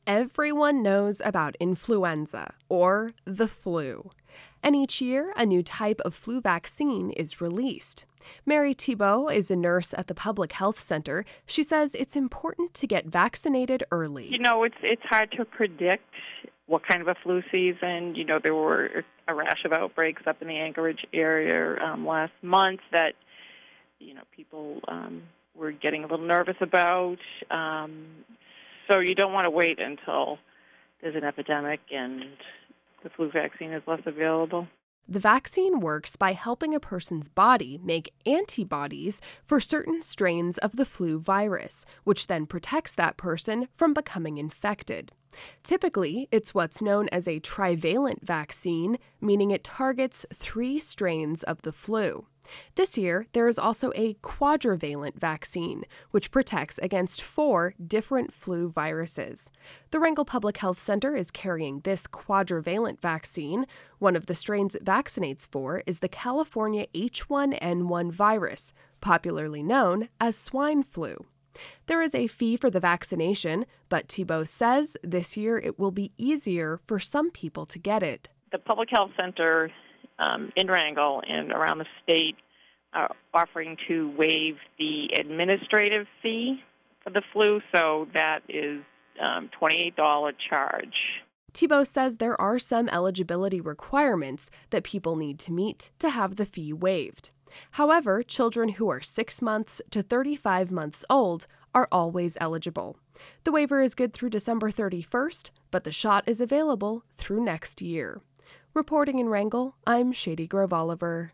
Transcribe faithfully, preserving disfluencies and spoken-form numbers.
Everyone knows about influenza, or the flu. And each year, a new type of flu vaccine is released. Mary Thibault is a nurse at the Public Health Center. She says it's important to get vaccinated early. You know, it's it's hard to predict what kind of a flu season. You know, there were a rash of outbreaks up in the Anchorage area um, last month that, you know, people um, were getting a little nervous about. Um, so you don't want to wait until there's an epidemic and the flu vaccine is less available. The vaccine works by helping a person's body make antibodies for certain strains of the flu virus, which then protects that person from becoming infected. Typically, it's what's known as a trivalent vaccine, meaning it targets three strains of the flu. This year, there is also a quadrivalent vaccine, which protects against four different flu viruses. The Wrangell Public Health Center is carrying this quadrivalent vaccine. One of the strains it vaccinates for is the California H one N one virus, popularly known as swine flu. There is a fee for the vaccination, but Thibault says this year it will be easier for some people to get it. The Public Health Center um, in Wrangell and around the state are offering to waive the administrative fee for the flu, so that is um, twenty-eight dollars charge. Thibault says there are some eligibility requirements that people need to meet to have the fee waived. However, children who are six months to thirty-five months old are always eligible. The waiver is good through December thirty-first, but the shot is available through next year. Reporting in Wrangell, I'm Shady Grove Oliver.